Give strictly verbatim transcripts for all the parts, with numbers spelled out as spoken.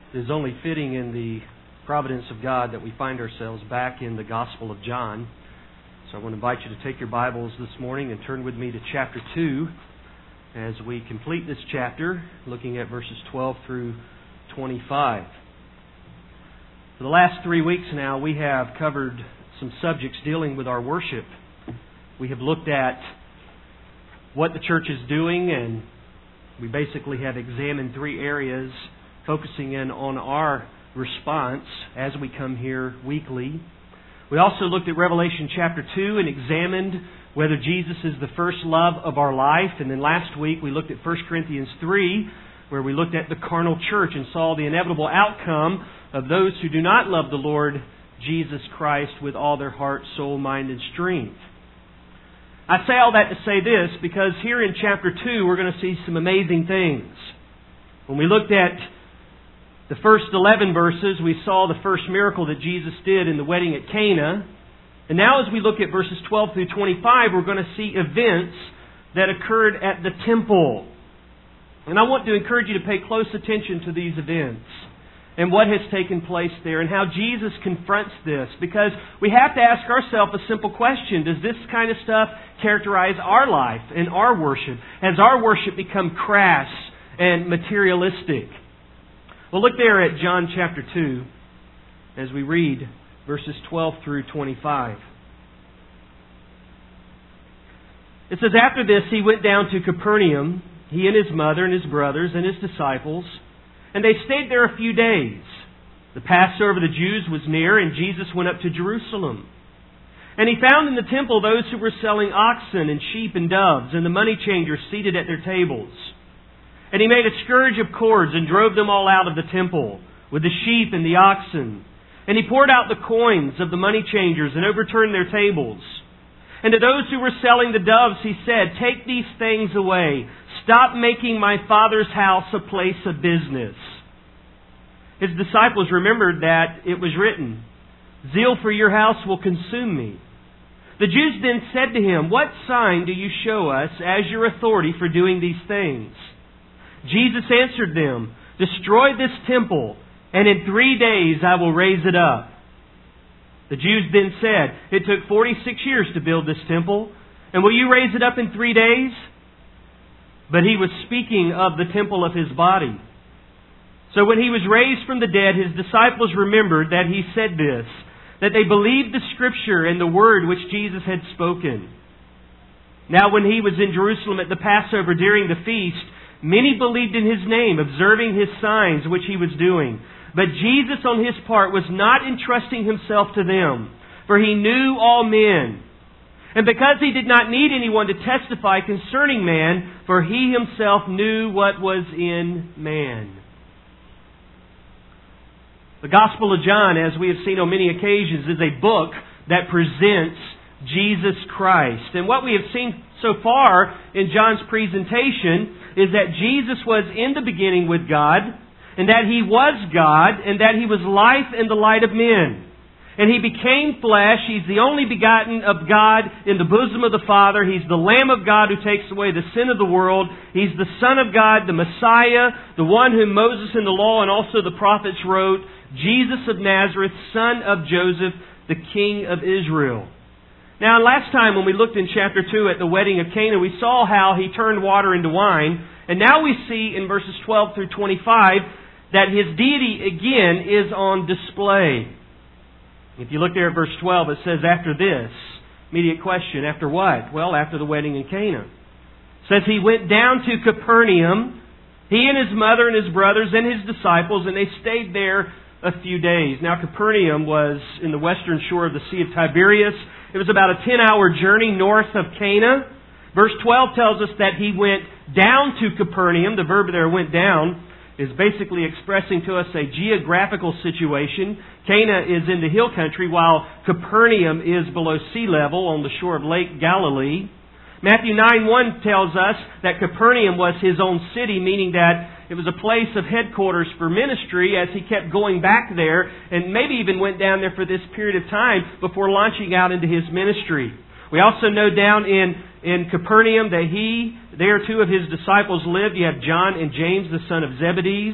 It is only fitting in the providence of God that we find ourselves back in the Gospel of John. So I want to invite you to take your Bibles this morning and turn with me to chapter two as we complete this chapter, looking at verses twelve through twenty-five. For the last three weeks now, we have covered some subjects dealing with our worship. We have looked at what the church is doing, and we basically have examined three areas focusing in on our response as we come here weekly. We also looked at Revelation chapter two and examined whether Jesus is the first love of our life. And then last week we looked at First Corinthians three, where we looked at the carnal church and saw the inevitable outcome of those who do not love the Lord Jesus Christ with all their heart, soul, mind, and strength. I say all that to say this because here in chapter two we're going to see some amazing things. When we looked at the first eleven verses, we saw the first miracle that Jesus did in the wedding at Cana. And now as we look at verses twelve through twenty-five, we're going to see events that occurred at the temple. And I want to encourage you to pay close attention to these events and what has taken place there and how Jesus confronts this. Because we have to ask ourselves a simple question. Does this kind of stuff characterize our life and our worship? Has our worship become crass and materialistic? Well, look there at John chapter two as we read verses twelve through twenty-five. It says, "After this he went down to Capernaum, he and his mother and his brothers and his disciples, and they stayed there a few days. The Passover of the Jews was near, and Jesus went up to Jerusalem. And he found in the temple those who were selling oxen and sheep and doves, and the money changers seated at their tables. And he made a scourge of cords and drove them all out of the temple with the sheep and the oxen. And he poured out the coins of the money changers and overturned their tables. And to those who were selling the doves he said, 'Take these things away. Stop making my Father's house a place of business.' His disciples remembered that it was written, 'Zeal for your house will consume me.' The Jews then said to him, 'What sign do you show us as your authority for doing these things?' Jesus answered them, 'Destroy this temple, and in three days I will raise it up.' The Jews then said, 'It took forty-six years to build this temple, and will you raise it up in three days?' But he was speaking of the temple of his body. So when he was raised from the dead, his disciples remembered that he said this, that they believed the Scripture and the word which Jesus had spoken. Now when he was in Jerusalem at the Passover during the feast, many believed in his name, observing his signs which he was doing. But Jesus on his part was not entrusting himself to them, for he knew all men. And because he did not need anyone to testify concerning man, for he himself knew what was in man." The Gospel of John, as we have seen on many occasions, is a book that presents Jesus Christ. And what we have seen so far in John's presentation is that Jesus was in the beginning with God, and that He was God, and that He was life and the light of men. And He became flesh. He's the only begotten of God in the bosom of the Father. He's the Lamb of God who takes away the sin of the world. He's the Son of God, the Messiah, the one whom Moses in the law and also the prophets wrote, Jesus of Nazareth, son of Joseph, the King of Israel. Now, last time when we looked in chapter two at the wedding of Cana, we saw how He turned water into wine. And now we see in verses twelve through twenty-five that His deity again is on display. If you look there at verse twelve, it says, "After this," immediate question, after what? Well, after the wedding in Cana. It says He went down to Capernaum, He and His mother and His brothers and His disciples, and they stayed there a few days. Now, Capernaum was in the western shore of the Sea of Tiberias. It was about a ten-hour journey north of Cana. Verse twelve tells us that He went down to Capernaum. The verb there, "went down," is basically expressing to us a geographical situation. Cana is in the hill country, while Capernaum is below sea level on the shore of Lake Galilee. Matthew nine one tells us that Capernaum was His own city, meaning that it was a place of headquarters for ministry as He kept going back there and maybe even went down there for this period of time before launching out into His ministry. We also know down in, in Capernaum that He, there two of His disciples lived. You have John and James, the son of Zebedee.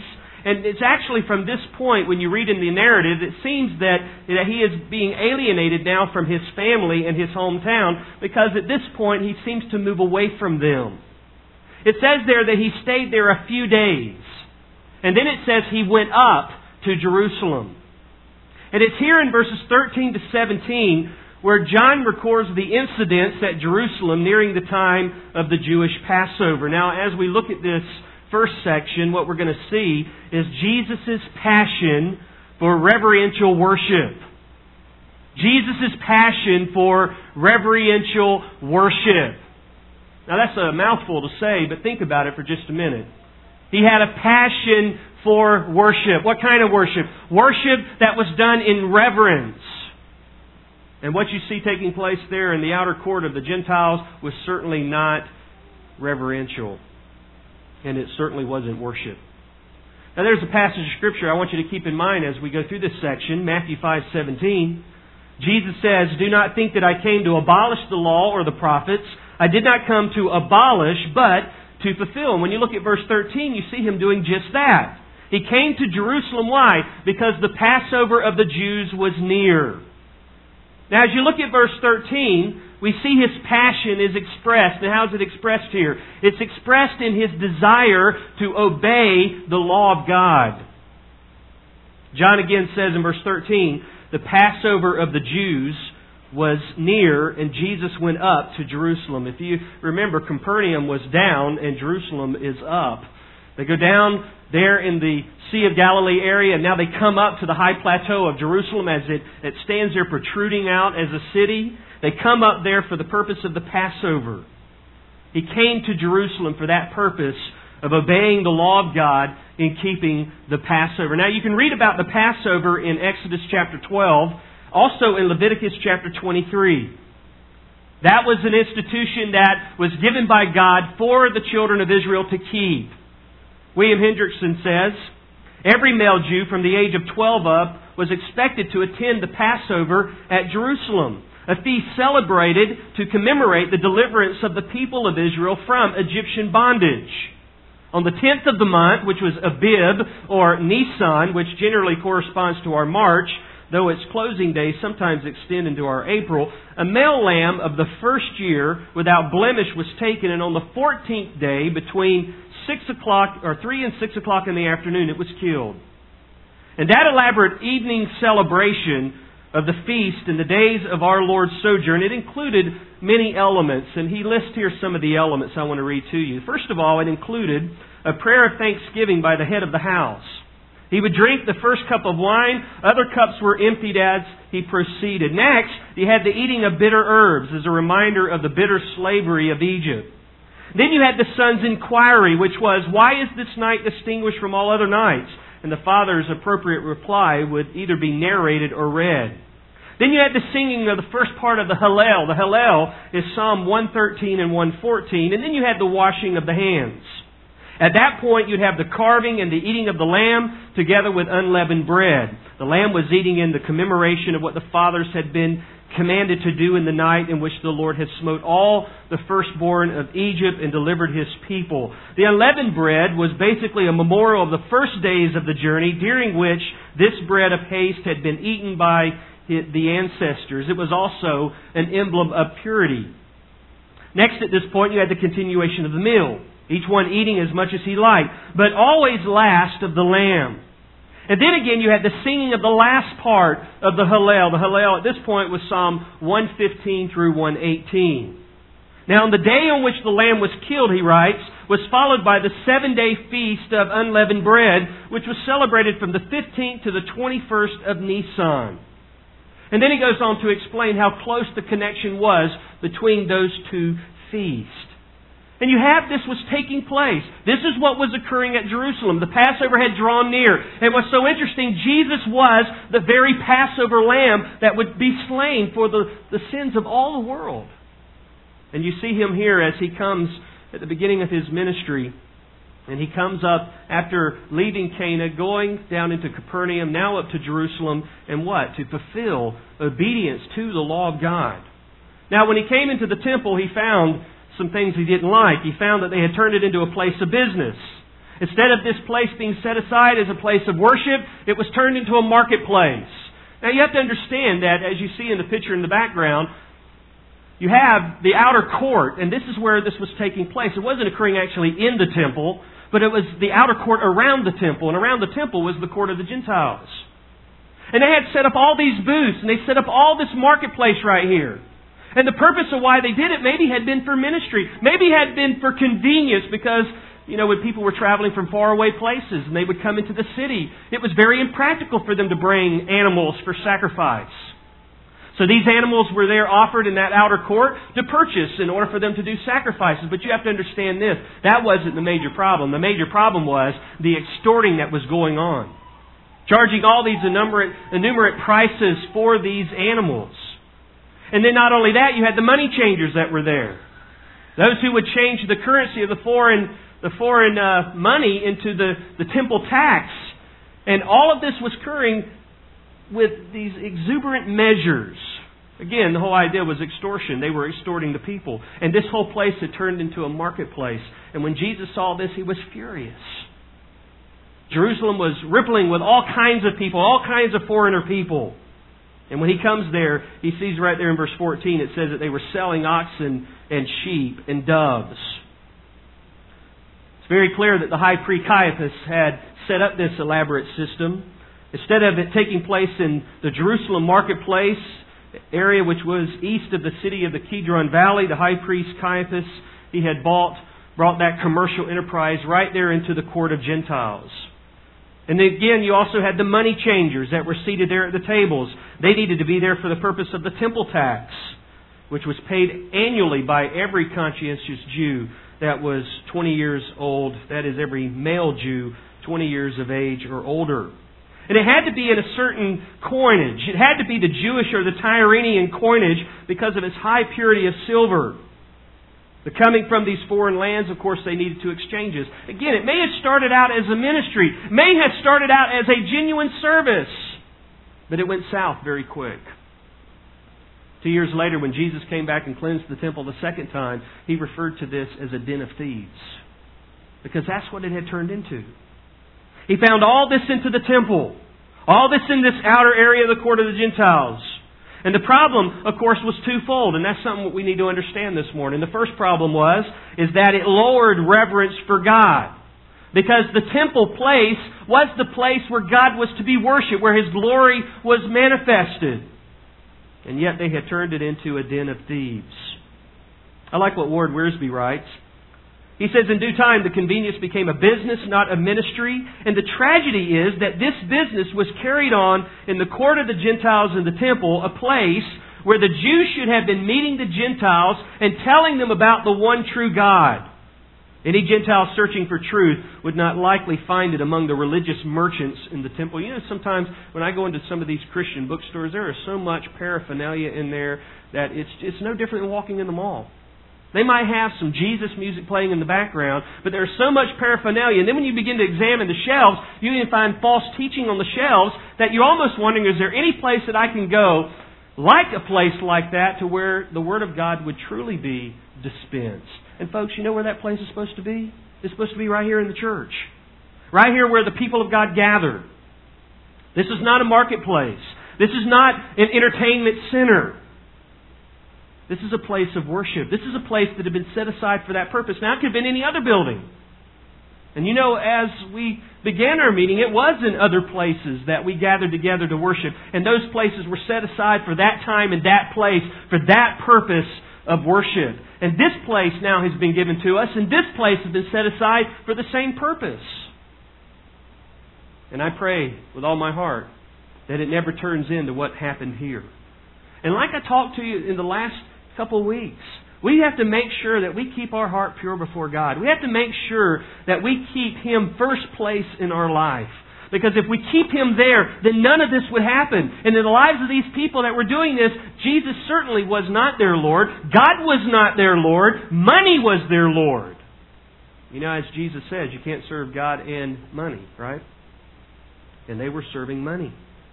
And it's actually from this point, when you read in the narrative, it seems that, that he is being alienated now from his family and his hometown, because at this point he seems to move away from them. It says there that he stayed there a few days. And then it says he went up to Jerusalem. And it's here in verses thirteen to seventeen where John records the incidents at Jerusalem nearing the time of the Jewish Passover. Now, as we look at this first section, what we're going to see is Jesus' passion for reverential worship. Jesus' passion for reverential worship. Now, that's a mouthful to say, but think about it for just a minute. He had a passion for worship. What kind of worship? Worship that was done in reverence. And what you see taking place there in the outer court of the Gentiles was certainly not reverential. And it certainly wasn't worship. Now there's a passage of Scripture I want you to keep in mind as we go through this section, Matthew five seventeen. Jesus says, "Do not think that I came to abolish the law or the prophets. I did not come to abolish, but to fulfill." And when you look at verse thirteen, you see Him doing just that. He came to Jerusalem. Why? Because the Passover of the Jews was near. Now as you look at verse thirteen, we see His passion is expressed. And how is it expressed here? It's expressed in His desire to obey the law of God. John again says in verse thirteen, the Passover of the Jews was near, and Jesus went up to Jerusalem. If you remember, Capernaum was down and Jerusalem is up. They go down there in the Sea of Galilee area, and now they come up to the high plateau of Jerusalem as it, it stands there protruding out as a city. They come up there for the purpose of the Passover. He came to Jerusalem for that purpose of obeying the law of God in keeping the Passover. Now you can read about the Passover in Exodus chapter twelve, also in Leviticus chapter twenty-three. That was an institution that was given by God for the children of Israel to keep. William Hendrickson says, every male Jew from the age of twelve up was expected to attend the Passover at Jerusalem, a feast celebrated to commemorate the deliverance of the people of Israel from Egyptian bondage. On the tenth of the month, which was Abib or Nisan, which generally corresponds to our March, though its closing days sometimes extend into our April, a male lamb of the first year without blemish was taken, and on the fourteenth day, between six o'clock or three and six o'clock in the afternoon, it was killed. And that elaborate evening celebration of the feast in the days of our Lord's sojourn, it included many elements, and he lists here some of the elements I want to read to you. First of all, it included a prayer of thanksgiving by the head of the house. He would drink the first cup of wine. Other cups were emptied as he proceeded. Next, he had the eating of bitter herbs as a reminder of the bitter slavery of Egypt. Then you had the son's inquiry, which was, "Why is this night distinguished from all other nights?" And the father's appropriate reply would either be narrated or read. Then you had the singing of the first part of the Hallel. The Hallel is Psalm one thirteen and one fourteen. And then you had the washing of the hands. At that point, you'd have the carving and the eating of the lamb together with unleavened bread. The lamb was eating in the commemoration of what the fathers had been commanded to do in the night in which the Lord had smote all the firstborn of Egypt and delivered His people. The unleavened bread was basically a memorial of the first days of the journey, during which this bread of haste had been eaten by the ancestors. It was also an emblem of purity. Next at this point, you had the continuation of the meal. Each one eating as much as he liked, but always last of the lamb. And then again, you had the singing of the last part of the Hallel. The Hallel at this point was Psalm one fifteen through one eighteen. Now, on the day on which the lamb was killed, he writes, was followed by the seven-day feast of unleavened bread, which was celebrated from the fifteenth to the twenty-first of Nisan. And then he goes on to explain how close the connection was between those two feasts. And you have this was taking place. This is what was occurring at Jerusalem. The Passover had drawn near. And what's so interesting, Jesus was the very Passover lamb that would be slain for the, the sins of all the world. And you see Him here as He comes at the beginning of His ministry. And He comes up after leaving Cana, going down into Capernaum, now up to Jerusalem. And what? To fulfill obedience to the law of God. Now when He came into the temple, He found some things He didn't like. He found that they had turned it into a place of business. Instead of this place being set aside as a place of worship, it was turned into a marketplace. Now you have to understand that, as you see in the picture in the background, you have the outer court, and this is where this was taking place. It wasn't occurring actually in the temple, but it was the outer court around the temple, and around the temple was the court of the Gentiles. And they had set up all these booths, and they set up all this marketplace right here. And the purpose of why they did it maybe had been for ministry, maybe had been for convenience, because, you know, when people were traveling from faraway places and they would come into the city, it was very impractical for them to bring animals for sacrifice. So these animals were there offered in that outer court to purchase in order for them to do sacrifices. But you have to understand this. That wasn't the major problem. The major problem was the extorting that was going on. Charging all these innumerate, innumerate prices for these animals. And then not only that, you had the money changers that were there. Those who would change the currency of the foreign, the foreign uh, money into the, the temple tax. And all of this was occurring with these exuberant measures. Again, the whole idea was extortion. They were extorting the people. And this whole place had turned into a marketplace. And when Jesus saw this, He was furious. Jerusalem was rippling with all kinds of people, all kinds of foreigner people. And when He comes there, He sees right there in verse fourteen, it says that they were selling oxen and sheep and doves. It's very clear that the high priest Caiaphas had set up this elaborate system. Instead of it taking place in the Jerusalem marketplace area, which was east of the city of the Kidron Valley, the high priest Caiaphas, he had bought, brought that commercial enterprise right there into the court of Gentiles. And then again, you also had the money changers that were seated there at the tables. They needed to be there for the purpose of the temple tax, which was paid annually by every conscientious Jew that was twenty years old. That is, every male Jew twenty years of age or older. And it had to be in a certain coinage. It had to be the Jewish or the Tyrrhenian coinage because of its high purity of silver. The coming from these foreign lands, of course, they needed to exchange this. Again, it may have started out as a ministry, may have started out as a genuine service, but it went south very quick. Two years later, when Jesus came back and cleansed the temple the second time, He referred to this as a den of thieves, because that's what it had turned into. He found all this into the temple. All this in this outer area of the court of the Gentiles. And the problem, of course, was twofold. And that's something we need to understand this morning. The first problem was, is that it lowered reverence for God. Because the temple place was the place where God was to be worshipped, where His glory was manifested. And yet they had turned it into a den of thieves. I like what Ward Wiersbe writes. He says, in due time, the convenience became a business, not a ministry. And the tragedy is that this business was carried on in the court of the Gentiles in the temple, a place where the Jews should have been meeting the Gentiles and telling them about the one true God. Any Gentile searching for truth would not likely find it among the religious merchants in the temple. You know, sometimes when I go into some of these Christian bookstores, there is so much paraphernalia in there that it's, it's no different than walking in the mall. They might have some Jesus music playing in the background, but there's so much paraphernalia. And then when you begin to examine the shelves, you can find false teaching on the shelves that you're almost wondering, is there any place that I can go like a place like that to where the Word of God would truly be dispensed? And folks, you know where that place is supposed to be? It's supposed to be right here in the church. Right here where the people of God gather. This is not a marketplace. This is not an entertainment center. This is a place of worship. This is a place that had been set aside for that purpose. Now, it could have been any other building. And you know, as we began our meeting, it was in other places that we gathered together to worship. And those places were set aside for that time and that place, for that purpose of worship. And this place now has been given to us, and this place has been set aside for the same purpose. And I pray with all my heart that it never turns into what happened here. And like I talked to you in the last couple of weeks, we have to make sure that we keep our heart pure before God. We have to make sure that we keep Him first place in our life. Because if we keep Him there, then none of this would happen. And in the lives of these people that were doing this, Jesus certainly was not their Lord. God was not their Lord. Money was their Lord. You know, as Jesus said, you can't serve God and money, right? And they were serving money.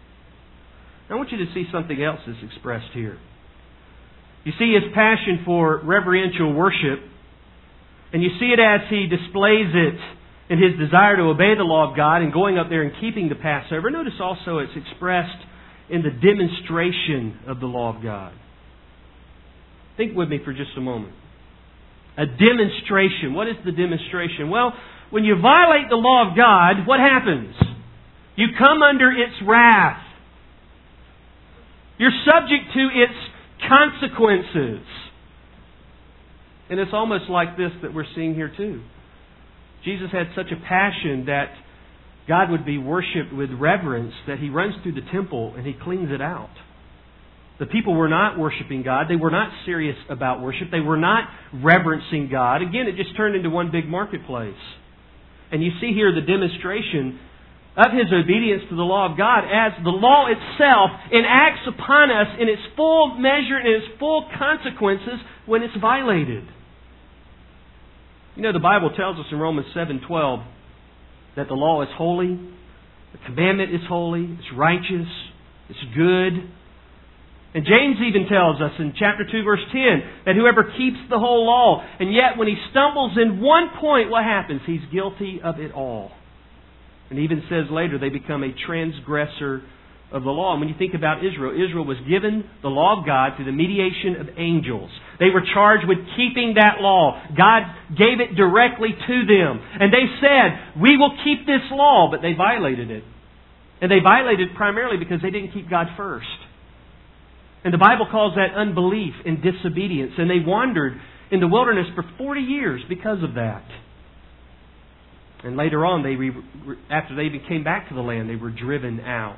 I want you to see something else that's expressed here. You see His passion for reverential worship, and you see it as He displays it in His desire to obey the law of God and going up there and keeping the Passover. Notice also it's expressed in the demonstration of the law of God. Think with me for just a moment. A demonstration. What is the demonstration? Well, when you violate the law of God, what happens? You come under its wrath. You're subject to its consequences. And it's almost like this that we're seeing here too. Jesus had such a passion that God would be worshipped with reverence that He runs through the temple and He cleans it out. The people were not worshiping God. They were not serious about worship. They were not reverencing God. Again, it just turned into one big marketplace. And you see here the demonstration of His obedience to the law of God as the law itself enacts upon us in its full measure and its full consequences when it's violated. You know, the Bible tells us in Romans seven twelve that the law is holy, the commandment is holy, it's righteous, it's good. And James even tells us in chapter two verse ten that whoever keeps the whole law, and yet when he stumbles in one point, what happens? He's guilty of it all. And he even says later they become a transgressor of the law. And when you think about Israel, Israel was given the law of God through the mediation of angels. They were charged with keeping that law. God gave it directly to them. And they said, we will keep this law, but they violated it. And they violated it primarily because they didn't keep God first. And the Bible calls that unbelief and disobedience. And they wandered in the wilderness for forty years because of that. And later on, they re- after they even came back to the land, they were driven out.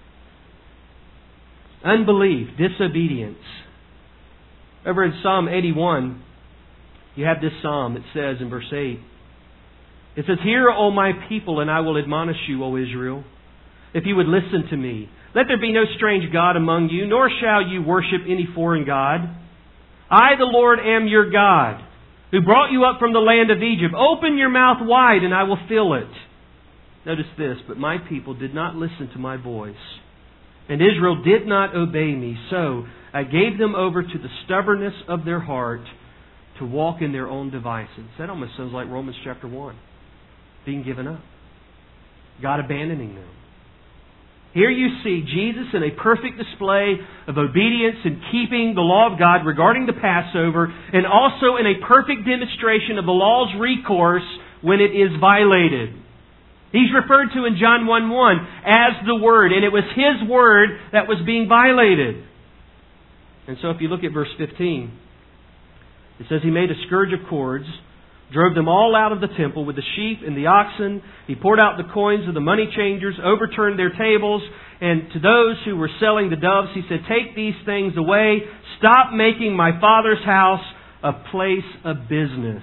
Unbelief, disobedience. Over in Psalm eighty-one, you have this psalm. It says in verse eight, it says, "Hear, O my people, and I will admonish you, O Israel, if you would listen to me. Let there be no strange God among you, nor shall you worship any foreign god. I, the Lord, am your God, who brought you up from the land of Egypt. Open your mouth wide, and I will fill it." Notice this, "But my people did not listen to my voice, and Israel did not obey me. So I gave them over to the stubbornness of their heart to walk in their own devices." That almost sounds like Romans chapter one. Being given up. God abandoning them. Here you see Jesus in a perfect display of obedience and keeping the law of God regarding the Passover, and also in a perfect demonstration of the law's recourse when it is violated. He's referred to in John one one as the Word, and it was His Word that was being violated. And so if you look at verse fifteen, it says, "He made a scourge of cords, drove them all out of the temple with the sheep and the oxen. He poured out the coins of the money changers, overturned their tables. And to those who were selling the doves, He said, 'Take these things away. Stop making my Father's house a place of business.'"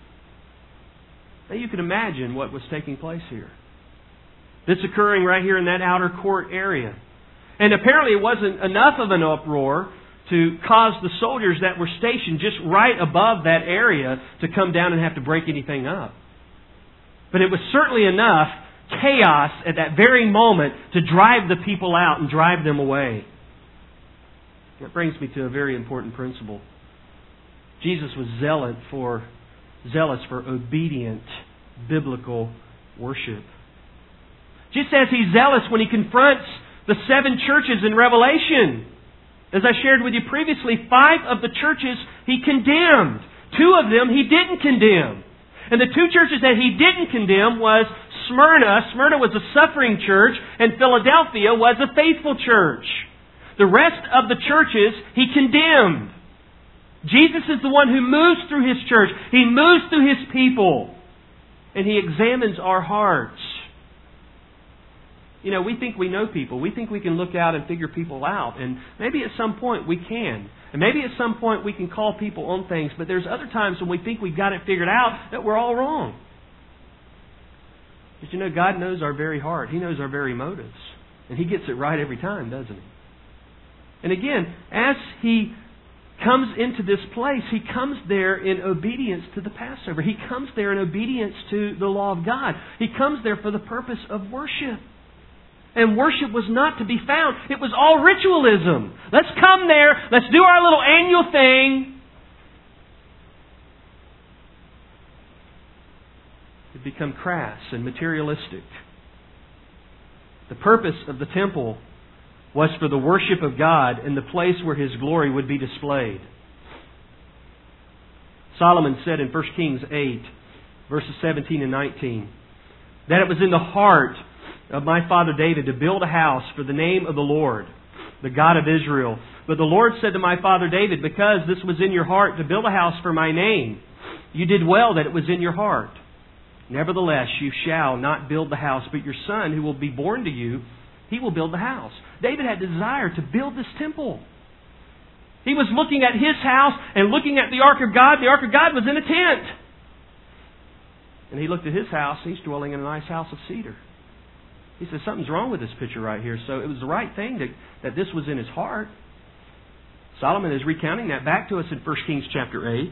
Now you can imagine what was taking place here. This occurring right here in that outer court area. And apparently it wasn't enough of an uproar to cause the soldiers that were stationed just right above that area to come down and have to break anything up. But it was certainly enough chaos at that very moment to drive the people out and drive them away. That brings me to a very important principle. Jesus was zealous for, zealous for obedient biblical worship. Just as He's zealous when He confronts the seven churches in Revelation. As I shared with you previously, five of the churches He condemned. Two of them He didn't condemn. And the two churches that He didn't condemn was Smyrna. Smyrna was a suffering church, and Philadelphia was a faithful church. The rest of the churches He condemned. Jesus is the one who moves through His church. He moves through His people. And He examines our hearts. You know, we think we know people. We think we can look out and figure people out. And maybe at some point we can. And maybe at some point we can call people on things. But there's other times when we think we've got it figured out that we're all wrong. But you know, God knows our very heart. He knows our very motives. And He gets it right every time, doesn't He? And again, as He comes into this place, He comes there in obedience to the Passover. He comes there in obedience to the law of God. He comes there for the purpose of worship. And worship was not to be found. It was all ritualism. Let's come there. Let's do our little annual thing. It become crass and materialistic. The purpose of the temple was for the worship of God and the place where His glory would be displayed. Solomon said in First Kings eight, verses seventeen and nineteen, that it was in the heart of my father David to build a house for the name of the Lord, the God of Israel. But the Lord said to my father David, because this was in your heart to build a house for my name, you did well that it was in your heart. Nevertheless, you shall not build the house, but your son who will be born to you, he will build the house. David had desire to build this temple. He was looking at his house and looking at the Ark of God. The Ark of God was in a tent. And he looked at his house. He's dwelling in a nice house of cedar. He said, something's wrong with this picture right here. So it was the right thing that, that this was in his heart. Solomon is recounting that back to us in First Kings chapter eight.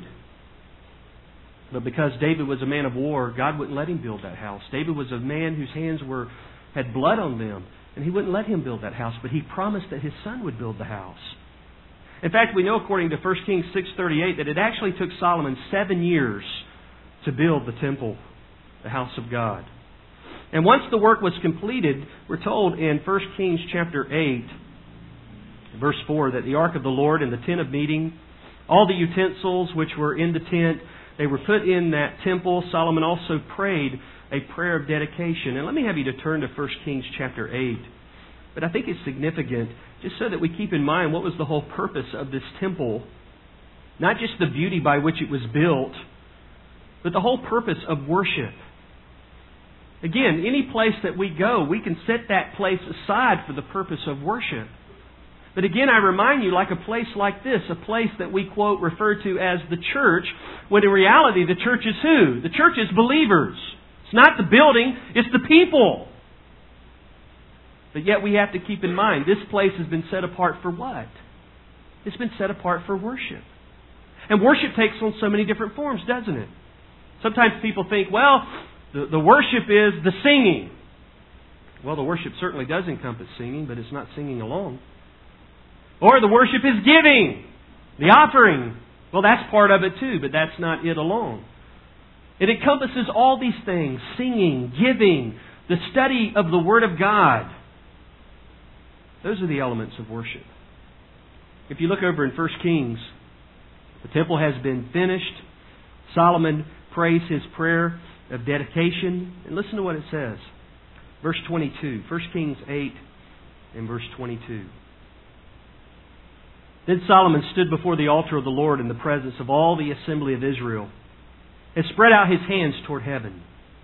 But because David was a man of war, God wouldn't let him build that house. David was a man whose hands were had blood on them. And He wouldn't let him build that house. But He promised that his son would build the house. In fact, we know according to First Kings six thirty-eight that it actually took Solomon seven years to build the temple, the house of God. And once the work was completed, we're told in First Kings chapter eight, verse four, that the ark of the Lord and the tent of meeting, all the utensils which were in the tent, they were put in that temple. Solomon also prayed a prayer of dedication. And let me have you to turn to First Kings chapter eight. But I think it's significant just so that we keep in mind what was the whole purpose of this temple. Not just the beauty by which it was built, but the whole purpose of worship. Again, any place that we go, we can set that place aside for the purpose of worship. But again, I remind you, like a place like this, a place that we, quote, refer to as the church, when in reality the church is who? The church is believers. It's not the building, it's the people. But yet we have to keep in mind, this place has been set apart for what? It's been set apart for worship. And worship takes on so many different forms, doesn't it? Sometimes people think, well, the, the worship is the singing. Well, the worship certainly does encompass singing, but it's not singing alone. Or the worship is giving, the offering. Well, that's part of it too, but that's not it alone. It encompasses all these things, singing, giving, the study of the Word of God. Those are the elements of worship. If you look over in First Kings, the temple has been finished. Solomon prays his prayer of dedication. And listen to what it says. Verse twenty-two. First Kings eight and verse twenty-two. Then Solomon stood before the altar of the Lord in the presence of all the assembly of Israel, and spread out his hands toward heaven.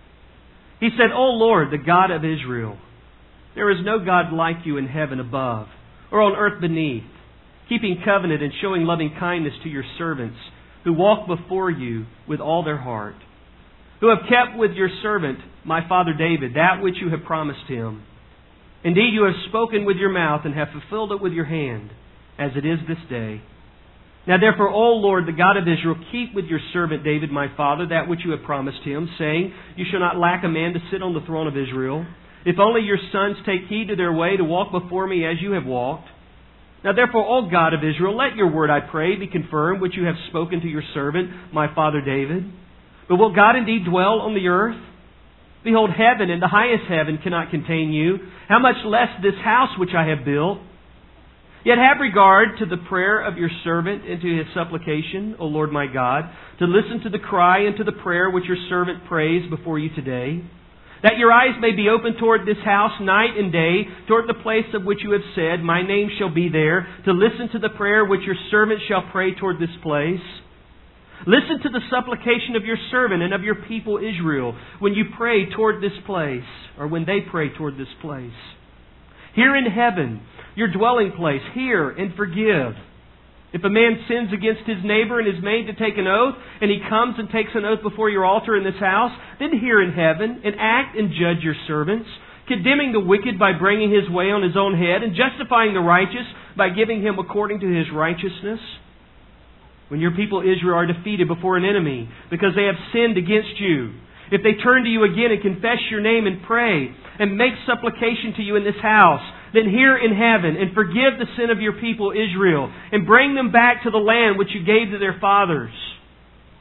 He said, O Lord, the God of Israel, there is no God like you in heaven above, or on earth beneath, keeping covenant and showing loving kindness to your servants, who walk before you with all their heart, who have kept with your servant, my father David, that which you have promised him. Indeed, you have spoken with your mouth and have fulfilled it with your hand, as it is this day. Now therefore, O Lord, the God of Israel, keep with your servant David, my father, that which you have promised him, saying, you shall not lack a man to sit on the throne of Israel. If only your sons take heed to their way to walk before me as you have walked. Now therefore, O God of Israel, let your word, I pray, be confirmed, which you have spoken to your servant, my father David. But will God indeed dwell on the earth? Behold, heaven and the highest heaven cannot contain you. How much less this house which I have built? Yet have regard to the prayer of your servant and to his supplication, O Lord my God, to listen to the cry and to the prayer which your servant prays before you today. That your eyes may be open toward this house night and day, toward the place of which you have said, my name shall be there, to listen to the prayer which your servant shall pray toward this place. Listen to the supplication of your servant and of your people Israel when you pray toward this place, or when they pray toward this place. Here in heaven, your dwelling place, hear and forgive. If a man sins against his neighbor and is made to take an oath, and he comes and takes an oath before your altar in this house, then hear in heaven and act and judge your servants, condemning the wicked by bringing his way on his own head, and justifying the righteous by giving him according to his righteousness. When your people Israel are defeated before an enemy because they have sinned against you, if they turn to you again and confess your name and pray and make supplication to you in this house, then hear in heaven and forgive the sin of your people Israel and bring them back to the land which you gave to their fathers.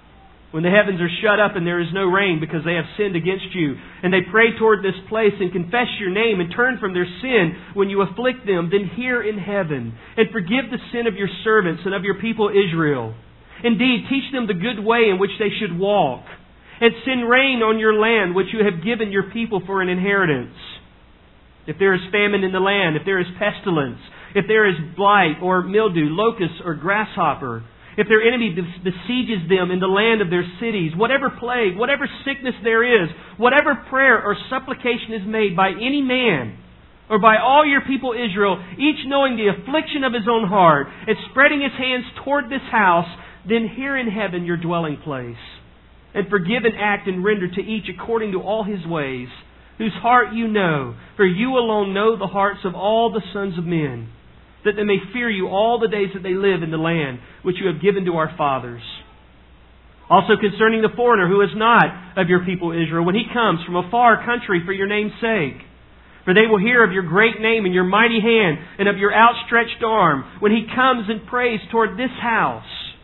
when the heavens are shut up and there is no rain because they have sinned against you, and they pray toward this place and confess your name and turn from their sin when you afflict them, then hear in heaven and forgive the sin of your servants and of your people Israel. Indeed, teach them the good way in which they should walk, and send rain on your land which you have given your people for an inheritance. If there is famine in the land, if there is pestilence, if there is blight or mildew, locust or grasshopper, if their enemy besieges them in the land of their cities, whatever plague, whatever sickness there is, whatever prayer or supplication is made by any man, or by all your people Israel, each knowing the affliction of his own heart, and spreading his hands toward this house, then hear in heaven your dwelling place, and forgive and act and render to each according to all his ways, whose heart you know, for you alone know the hearts of all the sons of men, that they may fear you all the days that they live in the land which you have given to our fathers. Also concerning the foreigner who is not of your people Israel, when he comes from a far country for your name's sake, for they will hear of your great name and your mighty hand and of your outstretched arm, when he comes and prays toward this house,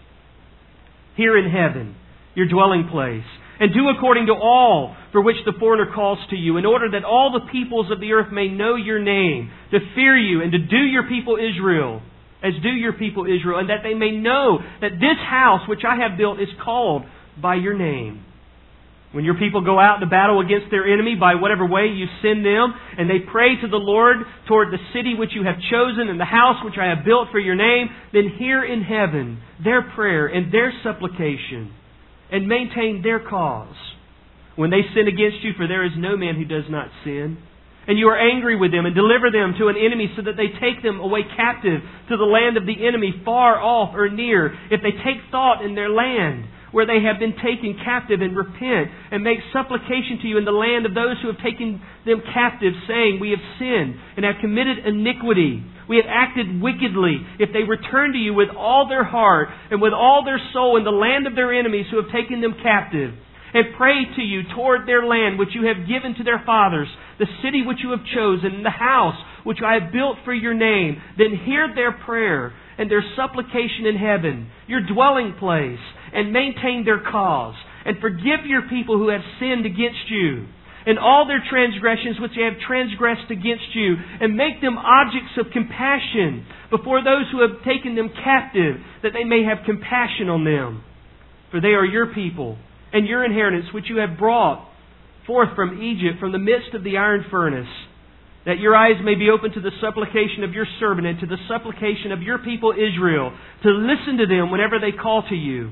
here in heaven, your dwelling place, and do according to all for which the foreigner calls to you, in order that all the peoples of the earth may know your name, to fear you, and to do your people Israel, as do your people Israel, and that they may know that this house which I have built is called by your name. When your people go out to battle against their enemy by whatever way you send them, and they pray to the Lord toward the city which you have chosen and the house which I have built for your name, then hear in heaven their prayer and their supplication, and maintain their cause. When they sin against you, for there is no man who does not sin, and you are angry with them and deliver them to an enemy so that they take them away captive to the land of the enemy far off or near, if they take thought in their land where they have been taken captive, and repent and make supplication to you in the land of those who have taken them captive, saying, we have sinned and have committed iniquity, we have acted wickedly. If they return to you with all their heart and with all their soul in the land of their enemies who have taken them captive, and pray to you toward their land which you have given to their fathers, the city which you have chosen, and the house which I have built for your name, then hear their prayer and their supplication in heaven, your dwelling place, and maintain their cause, and forgive your people who have sinned against you, and all their transgressions which they have transgressed against you, and make them objects of compassion before those who have taken them captive, that they may have compassion on them. For they are your people, and your inheritance which you have brought forth from Egypt, from the midst of the iron furnace, that your eyes may be open to the supplication of your servant and to the supplication of your people Israel, to listen to them whenever they call to you.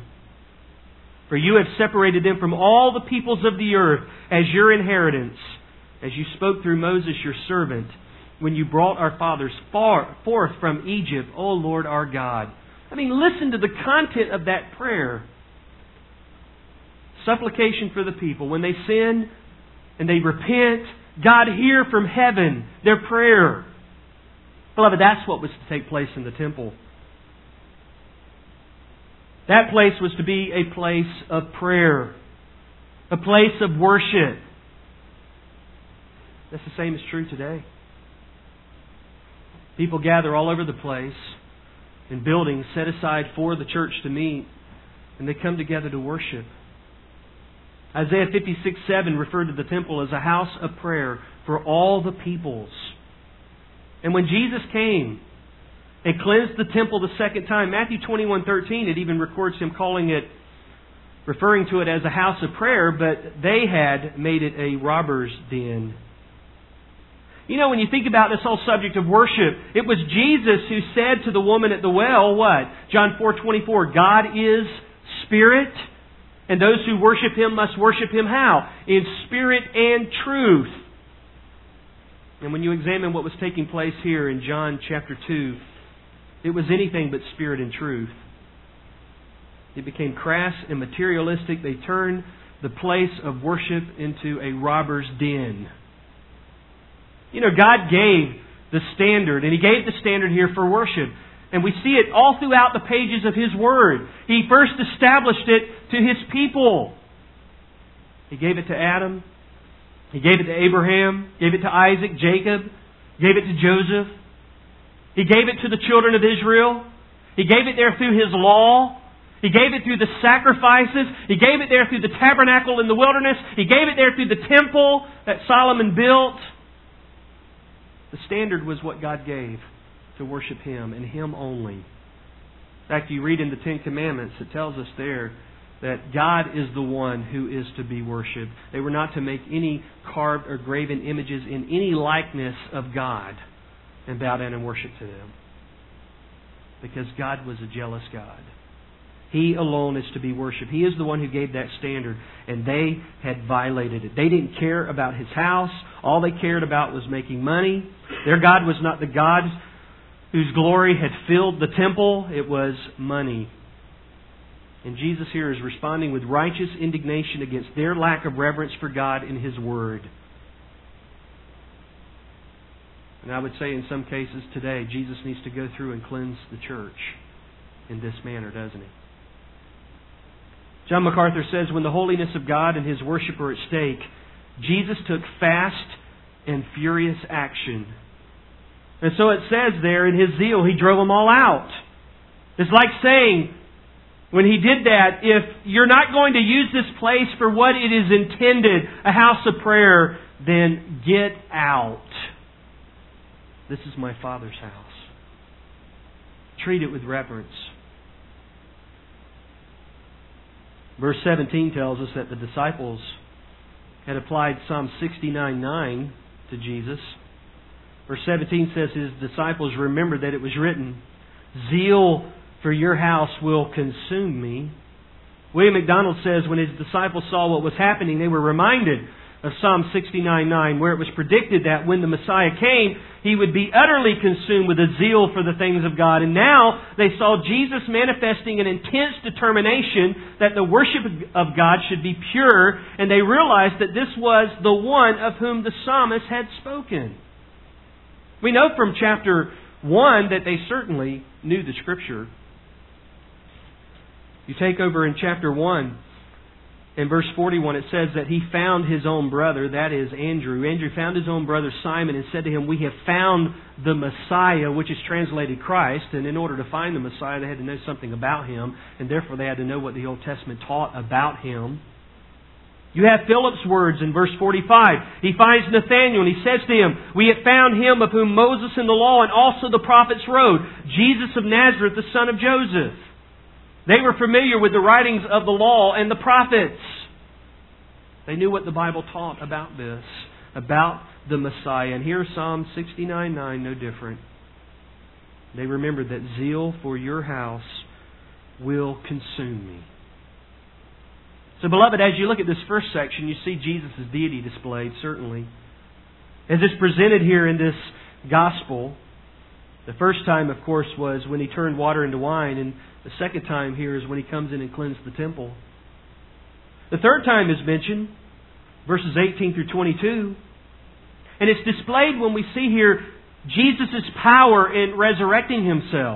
For you have separated them from all the peoples of the earth as your inheritance, as you spoke through Moses your servant, when you brought our fathers far forth from Egypt, O Lord our God. I mean, listen to the content of that prayer. Supplication for the people. When they sin and they repent, God hear from heaven their prayer. Beloved, that's what was to take place in the temple. That place was to be a place of prayer, a place of worship. That's the same as true today. People gather all over the place in buildings set aside for the church to meet, and they come together to worship. Isaiah fifty-six seven referred to the temple as a house of prayer for all the peoples. And when Jesus came and cleansed the temple the second time, Matthew twenty-one thirteen, it even records Him calling it, referring to it as a house of prayer, but they had made it a robber's den. You know, when you think about this whole subject of worship, it was Jesus who said to the woman at the well, what? John four twenty-four, God is Spirit, and those who worship Him must worship Him how? In spirit and truth. And when you examine what was taking place here in John chapter two, it was anything but spirit and truth. It became crass and materialistic. They turned the place of worship into a robber's den. You know, God gave the standard, and He gave the standard here for worship. And we see it all throughout the pages of His Word. He first established it to His people. He gave it to Adam. He gave it to Abraham. Gave it to Isaac, Jacob. Gave it to Joseph. He gave it to the children of Israel. He gave it there through His law. He gave it through the sacrifices. He gave it there through the tabernacle in the wilderness. He gave it there through the temple that Solomon built. The standard was what God gave to worship Him and Him only. In fact, you read in the Ten Commandments, it tells us there that God is the one who is to be worshipped. They were not to make any carved or graven images in any likeness of God and bow down and worship to them. Because God was a jealous God. He alone is to be worshipped. He is the one who gave that standard, and they had violated it. They didn't care about His house. All they cared about was making money. Their God was not the God whose glory had filled the temple. It was money. And Jesus here is responding with righteous indignation against their lack of reverence for God and His Word. And I would say in some cases today, Jesus needs to go through and cleanse the church in this manner, doesn't He? John MacArthur says, when the holiness of God and His worship are at stake, Jesus took fast and furious action. And so it says there, in His zeal, He drove them all out. It's like saying, when He did that, if you're not going to use this place for what it is intended, a house of prayer, then get out. This is my Father's house. Treat it with reverence. Verse seventeen tells us that the disciples had applied Psalm sixty-nine nine to Jesus. Verse seventeen says His disciples remembered that it was written, zeal for your house will consume me. William MacDonald says when His disciples saw what was happening, they were reminded of Psalm sixty-nine nine, where it was predicted that when the Messiah came, He would be utterly consumed with a zeal for the things of God. And now they saw Jesus manifesting an intense determination that the worship of God should be pure, and they realized that this was the one of whom the psalmist had spoken. We know from chapter one that they certainly knew the Scripture. You take over in chapter one, in verse forty-one, it says that he found his own brother, that is Andrew. Andrew found his own brother Simon and said to him, we have found the Messiah, which is translated Christ. And in order to find the Messiah, they had to know something about Him, and therefore they had to know what the Old Testament taught about Him. You have Philip's words in verse forty-five. He finds Nathanael and he says to him, we have found him of whom Moses in the law and also the prophets wrote, Jesus of Nazareth, the son of Joseph. They were familiar with the writings of the law and the prophets. They knew what the Bible taught about this, about the Messiah. And here Psalm sixty-nine nine, no different. They remembered that zeal for your house will consume me. So, beloved, as you look at this first section, you see Jesus' deity displayed, certainly. As it's presented here in this gospel, the first time, of course, was when He turned water into wine, and the second time here is when He comes in and cleansed the temple. The third time is mentioned, verses eighteen through twenty-two. And it's displayed when we see here Jesus' power in resurrecting Himself.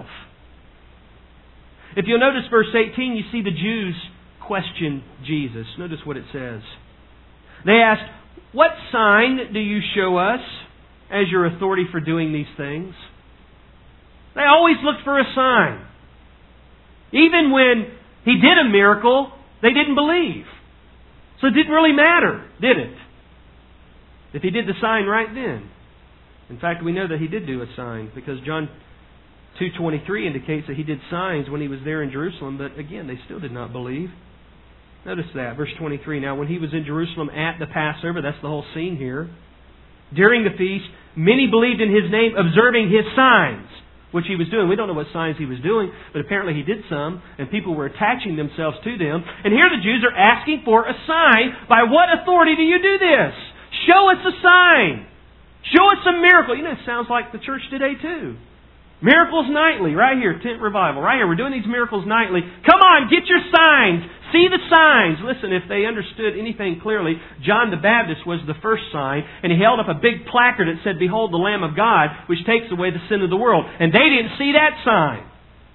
If you'll notice verse eighteen, you see the Jews question Jesus. Notice what it says. They asked, what sign do you show us as your authority for doing these things? They always looked for a sign. Even when He did a miracle, they didn't believe. So it didn't really matter, did it? If He did the sign right then. In fact, we know that He did do a sign, because John two twenty-three indicates that He did signs when He was there in Jerusalem, but again, they still did not believe. Notice that, verse twenty-three. Now, when He was in Jerusalem at the Passover, that's the whole scene here, during the feast, many believed in His name, observing His signs, which He was doing. We don't know what signs He was doing, but apparently He did some, and people were attaching themselves to them. And here the Jews are asking for a sign. By what authority do you do this? Show us a sign. Show us a miracle. You know, it sounds like the church today too. Miracles nightly, right here, Tent Revival. Right here, we're doing these miracles nightly. Come on, get your signs. See the signs. Listen, if they understood anything clearly, John the Baptist was the first sign, and he held up a big placard that said, behold the Lamb of God, which takes away the sin of the world. And they didn't see that sign.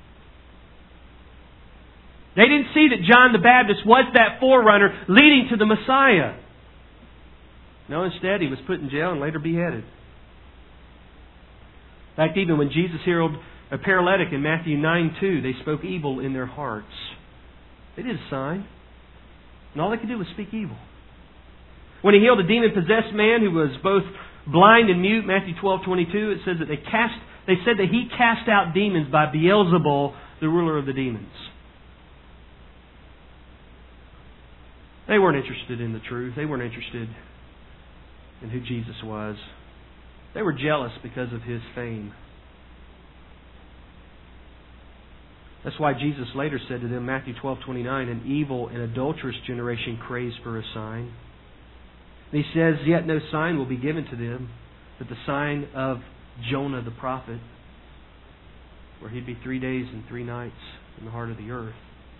They didn't see that John the Baptist was that forerunner leading to the Messiah. No, instead he was put in jail and later beheaded. In fact, even when Jesus healed a paralytic in Matthew nine two, they spoke evil in their hearts. They did a sign. And all they could do was speak evil. When He healed a demon-possessed man who was both blind and mute, Matthew twelve twenty-two, it says that they cast, they said that He cast out demons by Beelzebul, the ruler of the demons. They weren't interested in the truth. They weren't interested in who Jesus was. They were jealous because of His fame. That's why Jesus later said to them, Matthew twelve twenty-nine, an evil and adulterous generation craves for a sign. And He says, yet no sign will be given to them but the sign of Jonah the prophet, where he'd be three days and three nights in the heart of the earth.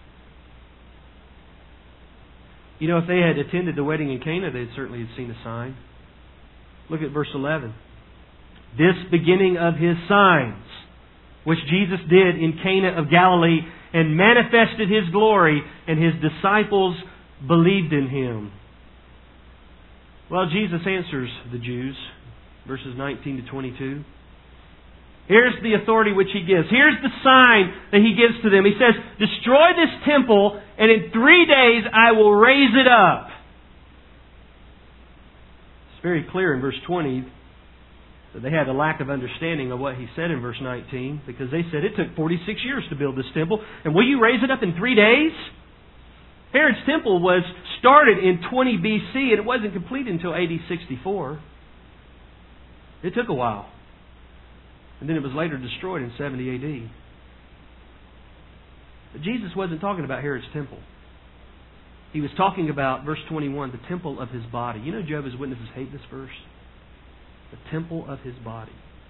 You know, if they had attended the wedding in Cana, they'd certainly have seen a sign. Look at verse eleven. This beginning of His signs, which Jesus did in Cana of Galilee, and manifested His glory, and His disciples believed in Him. Well, Jesus answers the Jews, verses nineteen to twenty-two. Here's the authority which He gives. Here's the sign that He gives to them. He says, destroy this temple, and in three days I will raise it up. It's very clear in verse twenty that they had a lack of understanding of what He said in verse nineteen, because they said it took forty-six years to build this temple, and will you raise it up in three days? Herod's temple was started in twenty B C, and it wasn't completed until A D sixty-four. It took a while. And then it was later destroyed in seventy A D. But Jesus wasn't talking about Herod's temple. He was talking about, verse twenty-one, the temple of His body. You know Jehovah's Witnesses hate this verse. The temple of His body.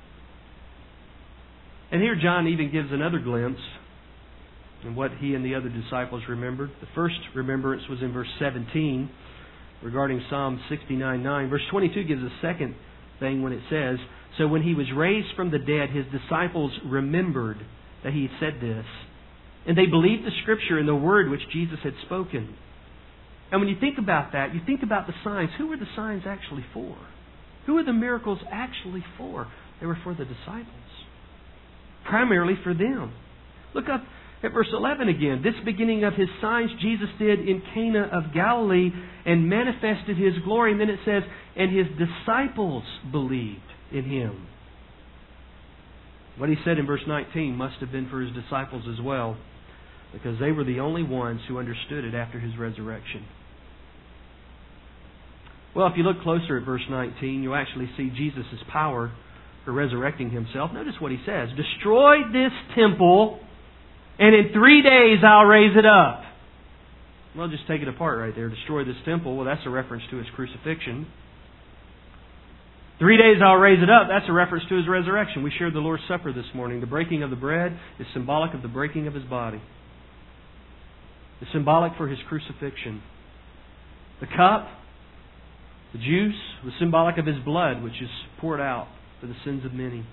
And here John even gives another glimpse in what he and the other disciples remembered. The first remembrance was in verse seventeen regarding Psalm sixty-nine nine. Verse twenty-two gives a second thing when it says, so when He was raised from the dead, His disciples remembered that He had said this. And they believed the Scripture and the word which Jesus had spoken. And when you think about that, you think about the signs. Who were the signs actually for? Who were the miracles actually for? They were for the disciples. Primarily for them. Look up at verse eleven again. This beginning of His signs Jesus did in Cana of Galilee and manifested His glory. And then it says, and His disciples believed in Him. What He said in verse nineteen must have been for His disciples as well, because they were the only ones who understood it after His resurrection. Well, if you look closer at verse nineteen, you'll actually see Jesus' power for resurrecting Himself. Notice what He says. Destroy this temple, and in three days I'll raise it up. Well, just take it apart right there. Destroy this temple. Well, that's a reference to His crucifixion. Three days I'll raise it up. That's a reference to His resurrection. We shared the Lord's Supper this morning. The breaking of the bread is symbolic of the breaking of His body. It's symbolic for His crucifixion. The cup, the juice, was symbolic of His blood, which is poured out for the sins of many.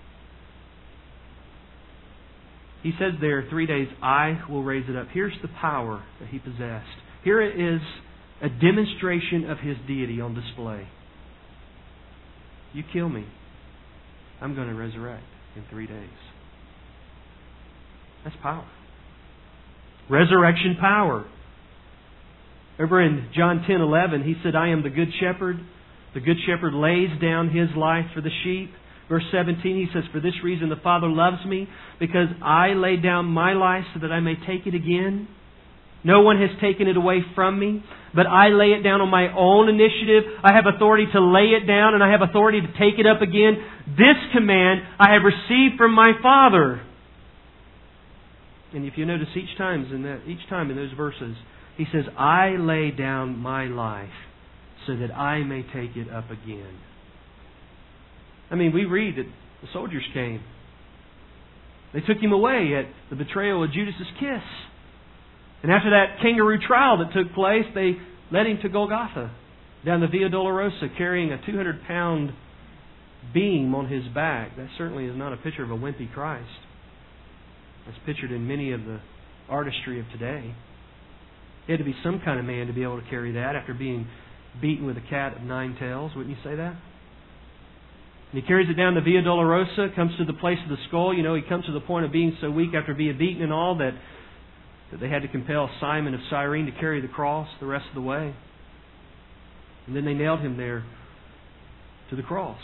He says there, three days I will raise it up. Here's the power that He possessed. Here is a demonstration of His deity on display. You kill me, I'm going to resurrect in three days. That's power. Resurrection power. Over in John ten eleven, He said, I am the good shepherd. The good shepherd lays down His life for the sheep. Verse seventeen, He says, for this reason the Father loves me, because I lay down my life so that I may take it again. No one has taken it away from me, but I lay it down on my own initiative. I have authority to lay it down, and I have authority to take it up again. This command I have received from my Father. And if you notice each time in that, each time in those verses, He says, I lay down my life so that I may take it up again. I mean, we read that the soldiers came. They took Him away at the betrayal of Judas' kiss. And after that kangaroo trial that took place, they led Him to Golgotha, down the Via Dolorosa, carrying a two hundred pound beam on His back. That certainly is not a picture of a wimpy Christ. That's pictured in many of the artistry of today. He had to be some kind of man to be able to carry that after being beaten with a cat of nine tails. Wouldn't you say that? And He carries it down the Via Dolorosa, comes to the place of the skull. You know, He comes to the point of being so weak after being beaten and all that that they had to compel Simon of Cyrene to carry the cross the rest of the way. And then they nailed Him there to the cross.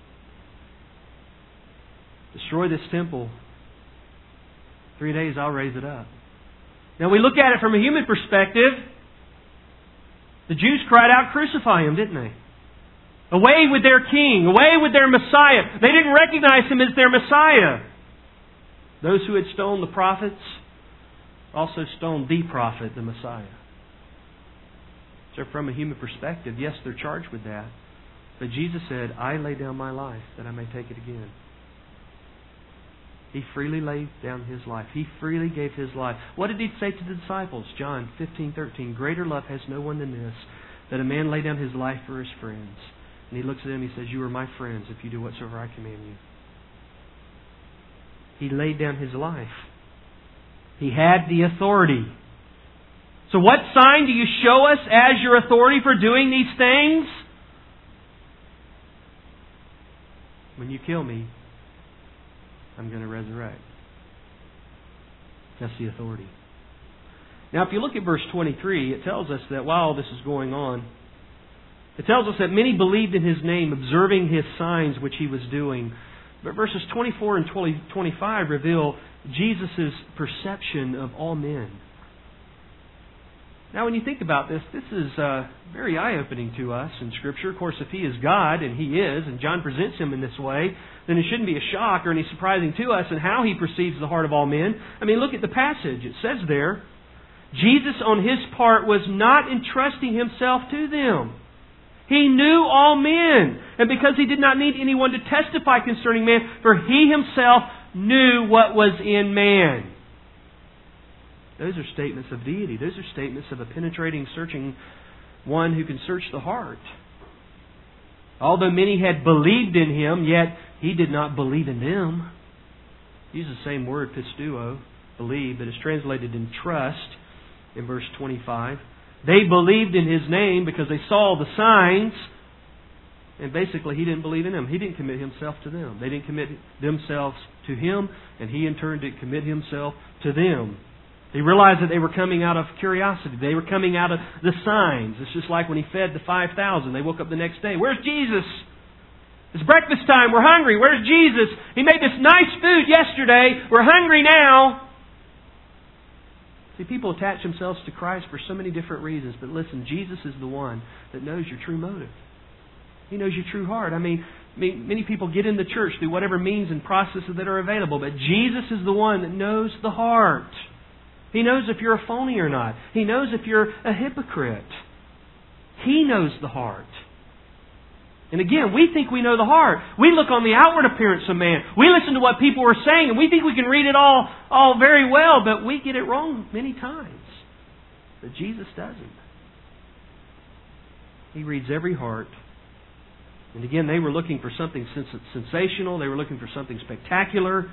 Destroy this temple. Three days I'll raise it up. Now we look at it from a human perspective. The Jews cried out, crucify Him, didn't they? Away with their king. Away with their Messiah. They didn't recognize Him as their Messiah. Those who had stoned the prophets also stoned the prophet, the Messiah. So from a human perspective, yes, they're charged with that. But Jesus said, I lay down my life that I may take it again. He freely laid down His life. He freely gave His life. What did He say to the disciples? John fifteen thirteen. Greater love has no one than this, that a man lay down his life for his friends. And He looks at them and He says, you are my friends if you do whatsoever I command you. He laid down His life. He had the authority. So what sign do you show us as your authority for doing these things? When you kill me, I'm going to resurrect. That's the authority. Now, if you look at verse twenty-three, it tells us that while all this is going on, it tells us that many believed in His name, observing His signs which He was doing. But verses twenty-four and twenty-five reveal Jesus' perception of all men. Now, when you think about this, this is uh, very eye-opening to us in Scripture. Of course, if He is God, and He is, and John presents Him in this way, then it shouldn't be a shock or any surprising to us in how He perceives the heart of all men. I mean, look at the passage. It says there, Jesus on His part was not entrusting Himself to them. He knew all men. And because He did not need anyone to testify concerning man, for He Himself knew what was in man. Those are statements of deity. Those are statements of a penetrating, searching one who can search the heart. Although many had believed in Him, yet He did not believe in them. He uses the same word, pisteuo, believe, that is translated in trust in verse twenty-five. They believed in His name because they saw the signs. And basically, He didn't believe in them. He didn't commit Himself to them. They didn't commit themselves to Him, and He in turn didn't commit Himself to them. They realized that they were coming out of curiosity. They were coming out of the signs. It's just like when He fed the five thousand. They woke up the next day. Where's Jesus? It's breakfast time. We're hungry. Where's Jesus? He made this nice food yesterday. We're hungry now. See, people attach themselves to Christ for so many different reasons. But listen, Jesus is the one that knows your true motive. He knows your true heart. I mean, many people get in the church through whatever means and processes that are available. But Jesus is the one that knows the heart. He knows if you're a phony or not. He knows if you're a hypocrite. He knows the heart. And again, we think we know the heart. We look on the outward appearance of man. We listen to what people are saying, and we think we can read it all, all very well, but we get it wrong many times. But Jesus doesn't. He reads every heart. And again, they were looking for something sens- sensational. They were looking for something spectacular.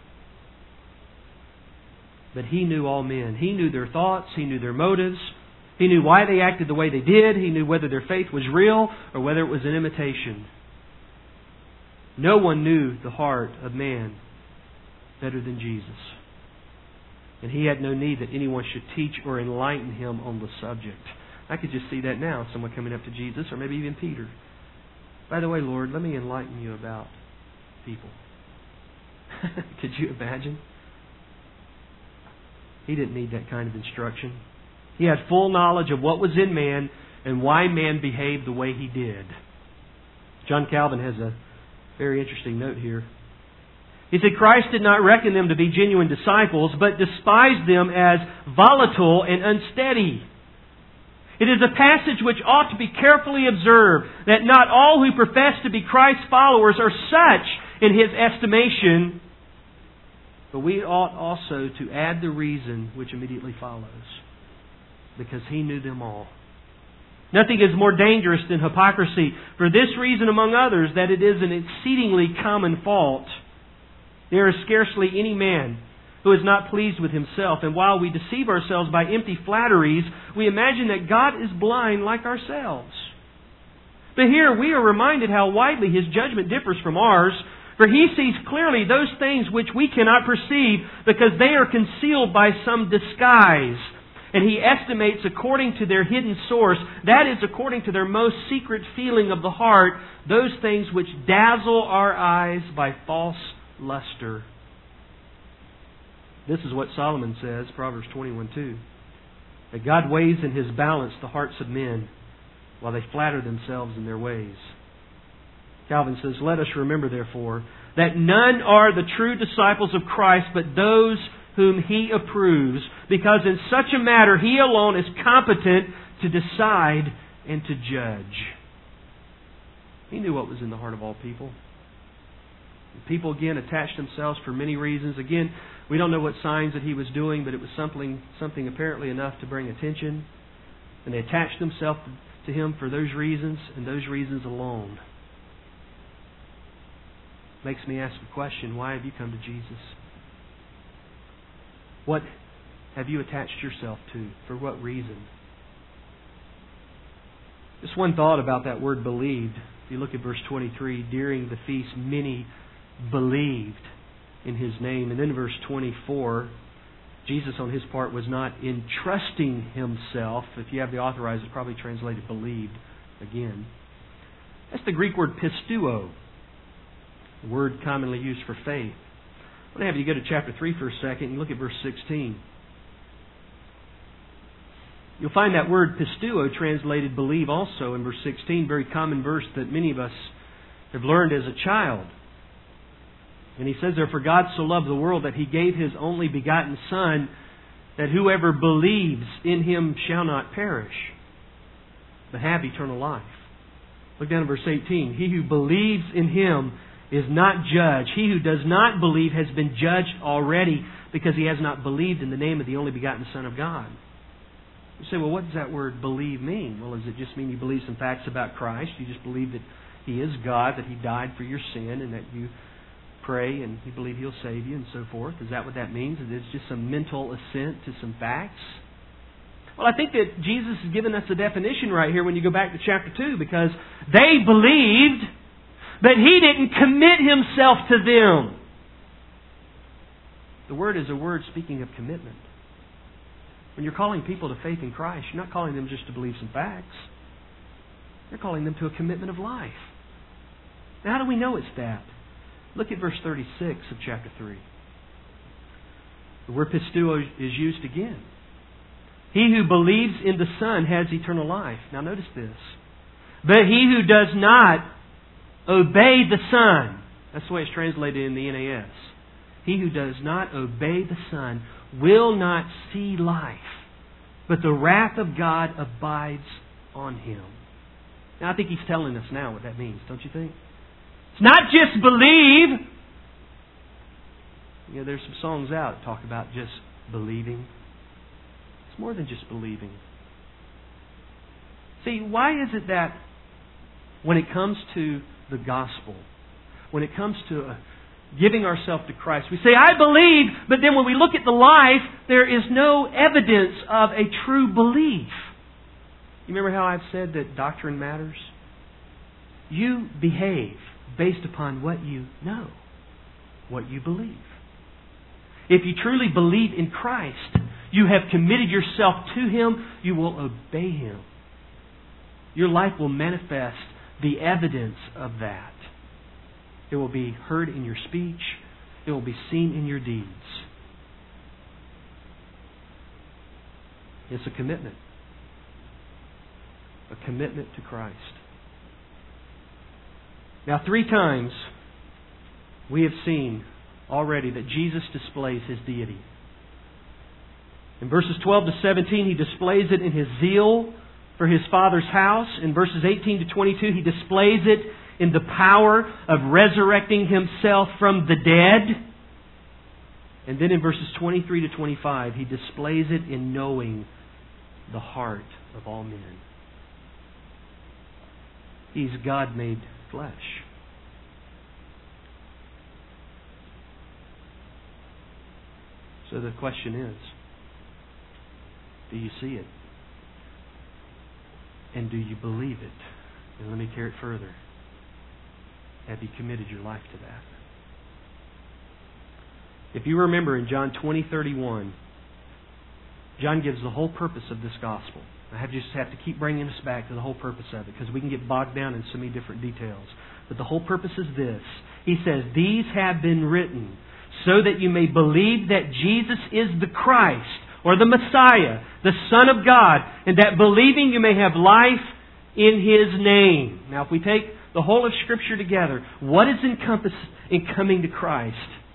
But He knew all men. He knew their thoughts. He knew their motives. He knew why they acted the way they did. He knew whether their faith was real or whether it was an imitation. No one knew the heart of man better than Jesus. And He had no need that anyone should teach or enlighten Him on the subject. I could just see that now. Someone coming up to Jesus, or maybe even Peter. By the way, Lord, let me enlighten you about people. Could you imagine? He didn't need that kind of instruction. He had full knowledge of what was in man and why man behaved the way he did. John Calvin has a very interesting note here. He said, Christ did not reckon them to be genuine disciples, but despised them as volatile and unsteady. It is a passage which ought to be carefully observed, that not all who profess to be Christ's followers are such in His estimation. But we ought also to add the reason which immediately follows. Because He knew them all. Nothing is more dangerous than hypocrisy. For this reason, among others, that it is an exceedingly common fault. There is scarcely any man who is not pleased with himself. And while we deceive ourselves by empty flatteries, we imagine that God is blind like ourselves. But here we are reminded how widely His judgment differs from ours. For He sees clearly those things which we cannot perceive because they are concealed by some disguise. And He estimates according to their hidden source, that is, according to their most secret feeling of the heart, those things which dazzle our eyes by false luster. This is what Solomon says, Proverbs twenty-one two. That God weighs in His balance the hearts of men while they flatter themselves in their ways. Calvin says, let us remember, therefore, that none are the true disciples of Christ but those whom He approves, because in such a matter He alone is competent to decide and to judge. He knew what was in the heart of all people. People, again, attached themselves for many reasons. Again, we don't know what signs that He was doing, but it was something, something apparently enough to bring attention. And they attached themselves to Him for those reasons and those reasons alone. Makes me ask the question, why have you come to Jesus? What have you attached yourself to? For what reason? Just one thought about that word believed. If you look at verse twenty-three, during the feast many believed in His name. And then verse twenty-four, Jesus on His part was not entrusting Himself. If you have the authorized, it's probably translated believed again. That's the Greek word pisteuo, the word commonly used for faith. I want to have you go to chapter three for a second and look at verse sixteen. You'll find that word pisteuo translated believe also in verse sixteen, very common verse that many of us have learned as a child. And he says there, for God so loved the world that He gave His only begotten Son, that whoever believes in Him shall not perish, but have eternal life. Look down at verse eighteen. He who believes in Him is not judged. He who does not believe has been judged already, because he has not believed in the name of the only begotten Son of God. You say, well, what does that word believe mean? Well, does it just mean you believe some facts about Christ? You just believe that He is God, that He died for your sin, and that you pray and you believe He'll save you and so forth? Is that what that means? Is it just some mental assent to some facts? Well, I think that Jesus has given us a definition right here when you go back to chapter two, because they believed, but He didn't commit Himself to them. The word is a word speaking of commitment. When you're calling people to faith in Christ, you're not calling them just to believe some facts. You're calling them to a commitment of life. Now, how do we know it's that? Look at verse thirty-six of chapter three. The word pisteuo is used again. He who believes in the Son has eternal life. Now notice this. But he who does not obey the Son, that's the way it's translated in the N A S. He who does not obey the Son will not see life, but the wrath of God abides on him. Now I think he's telling us now what that means, don't you think? It's not just believe. You know, there's some songs out that talk about just believing. It's more than just believing. See, why is it that when it comes to the gospel, when it comes to uh, giving ourselves to Christ, we say, I believe, but then when we look at the life, there is no evidence of a true belief. You remember how I've said that doctrine matters? You behave based upon what you know, what you believe. If you truly believe in Christ, you have committed yourself to Him, you will obey Him. Your life will manifest the evidence of that. It will be heard in your speech. It will be seen in your deeds. It's a commitment. A commitment to Christ. Now, three times we have seen already that Jesus displays His deity. In verses twelve to seventeen, He displays it in His zeal for His Father's house. In verses eighteen to twenty-two, He displays it in the power of resurrecting Himself from the dead. And then in verses twenty-three to twenty-five, He displays it in knowing the heart of all men. He's God made flesh. So the question is, do you see it? And do you believe it? And let me carry it further. Have you committed your life to that? If you remember in John twenty thirty-one, John gives the whole purpose of this gospel. I have just have to keep bringing us back to the whole purpose of it because we can get bogged down in so many different details. But the whole purpose is this. He says, "These have been written so that you may believe that Jesus is the Christ, or the Messiah, the Son of God, and that believing you may have life in His name." Now, if we take the whole of Scripture together, what is encompassed in coming to Christ?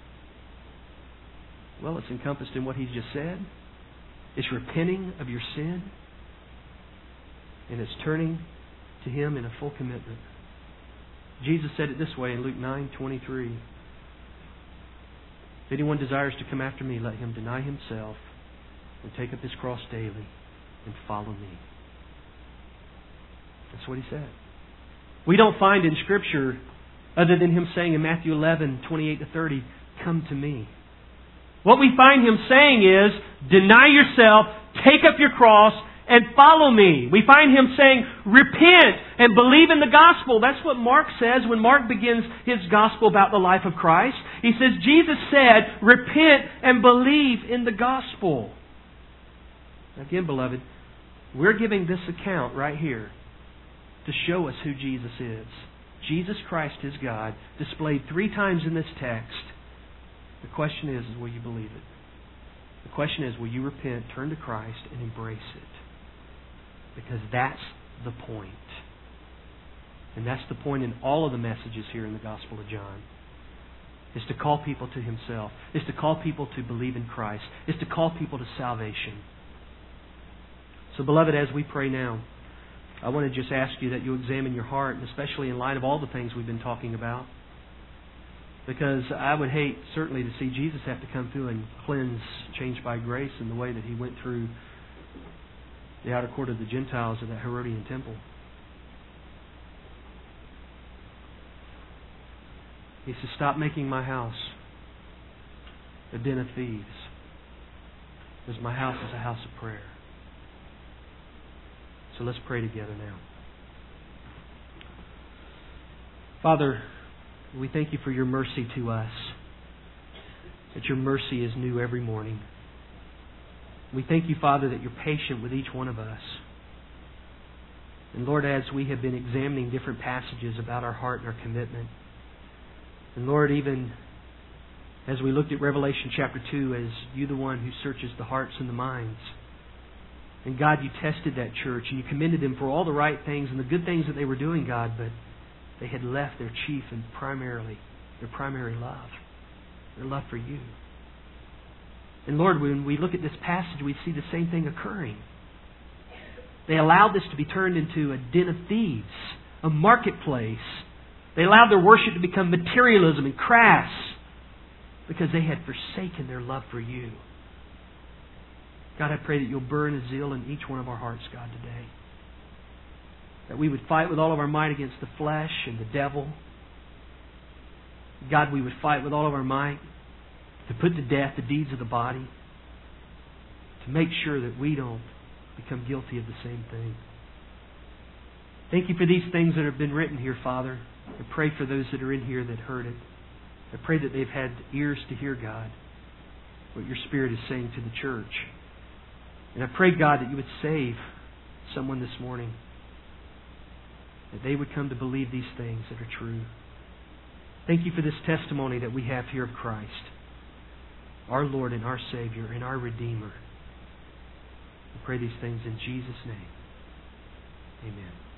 Well, it's encompassed in what He's just said. It's repenting of your sin. And it's turning to Him in a full commitment. Jesus said it this way in Luke nine twenty-three. "If anyone desires to come after me, let him deny himself and take up his cross daily and follow me." That's what He said. We don't find in Scripture, other than Him saying in Matthew eleven twenty-eight to thirty, "Come to me." What we find Him saying is, deny yourself, take up your cross, and follow me. We find Him saying, repent and believe in the gospel. That's what Mark says when Mark begins his gospel about the life of Christ. He says, Jesus said, repent and believe in the gospel. Again, beloved, we're giving this account right here to show us who Jesus is. Jesus Christ is God, displayed three times in this text. The question is, is will you believe it? The question is, will you repent, turn to Christ, and embrace it? Because that's the point. And that's the point in all of the messages here in the Gospel of John. Is to call people to Himself. Is to call people to believe in Christ. Is to call people to salvation. So, beloved, as we pray now, I want to just ask you that you examine your heart, and especially in light of all the things we've been talking about. Because I would hate, certainly, to see Jesus have to come through and cleanse, changed by grace, in the way that He went through the outer court of the Gentiles of that Herodian temple. He says, "Stop making my house a den of thieves, because my house is a house of prayer." So let's pray together now. Father, we thank You for Your mercy to us, that Your mercy is new every morning. We thank You, Father, that You're patient with each one of us. And Lord, as we have been examining different passages about our heart and our commitment, and Lord, even as we looked at Revelation chapter two, as You the one who searches the hearts and the minds, and God, You tested that church and You commended them for all the right things and the good things that they were doing, God, but they had left their chief and primarily, their primary love, their love for You. And Lord, when we look at this passage, we see the same thing occurring. They allowed this to be turned into a den of thieves, a marketplace. They allowed their worship to become materialism and crass because they had forsaken their love for You. God, I pray that You'll burn a zeal in each one of our hearts, God, today. That we would fight with all of our might against the flesh and the devil. God, we would fight with all of our might to put to death the deeds of the body, to make sure that we don't become guilty of the same thing. Thank You for these things that have been written here, Father. I pray for those that are in here that heard it. I pray that they've had ears to hear, God, what Your Spirit is saying to the church. And I pray, God, that You would save someone this morning, that they would come to believe these things that are true. Thank You for this testimony that we have here of Christ, our Lord and our Savior and our Redeemer. We pray these things in Jesus' name. Amen.